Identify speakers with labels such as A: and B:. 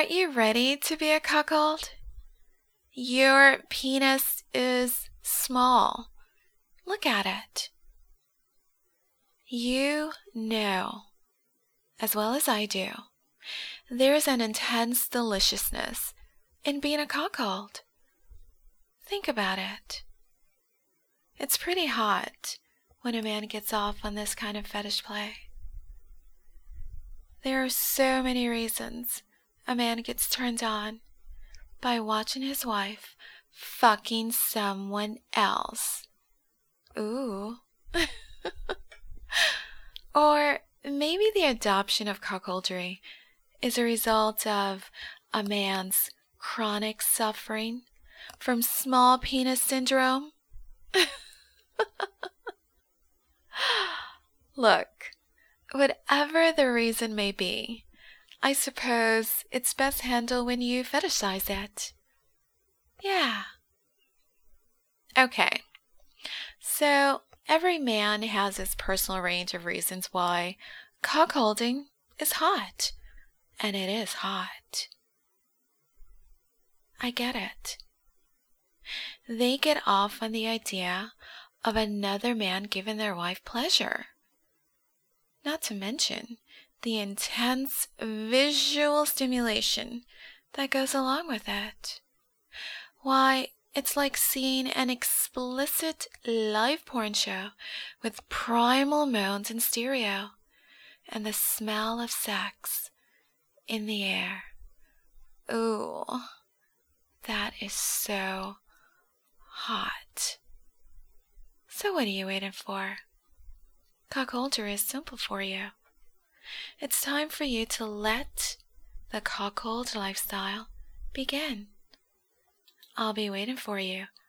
A: Are you ready to be a cuckold? Your penis is small. Look at it. You know, as well as I do, there's an intense deliciousness in being a cuckold. Think about it. It's pretty hot when a man gets off on this kind of fetish play. There are so many reasons a man gets turned on by watching his wife fucking someone else. Ooh. Or maybe the adoption of cuckoldry is a result of a man's chronic suffering from small penis syndrome. Look, whatever the reason may be, I suppose it's best handled when you fetishize it. Yeah. Okay. So, every man has his personal range of reasons why cuckolding is hot. And it is hot. I get it. They get off on the idea of another man giving their wife pleasure. Not to mention the intense visual stimulation that goes along with it. Why, it's like seeing an explicit live porn show with primal moans in stereo and the smell of sex in the air. Ooh, that is so hot. So what are you waiting for? Cuckoldry is simple for you. It's time for you to let the cuckold lifestyle begin. I'll be waiting for you